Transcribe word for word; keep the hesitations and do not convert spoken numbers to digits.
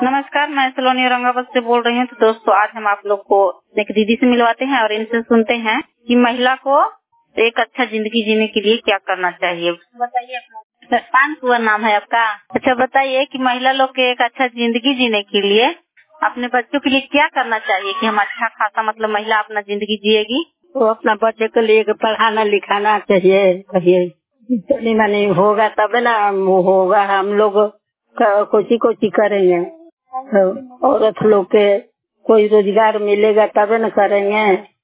नमस्कार, मैं सलोनी औरंगाबाद से बोल रही हूँ। तो दोस्तों, आज हम आप लोग को एक दीदी से मिलवाते हैं और इनसे सुनते हैं कि महिला को एक अच्छा जिंदगी जीने के लिए क्या करना चाहिए। बताइए अपना। पान कुंवर नाम है आपका? अच्छा, बताइए कि महिला लोग के एक अच्छा जिंदगी जीने के लिए अपने बच्चों के लिए क्या करना चाहिए कि हम अच्छा खासा मतलब महिला अपना जिंदगी जिएगी। तो अपना बच्चे को लिए पढ़ाना लिखाना चाहिए। कहिए मानी होगा तब ना वो होगा। हम लोग कोची कोची करेंगे। औरत लोग के कोई रोजगार मिलेगा तब न करेंगे।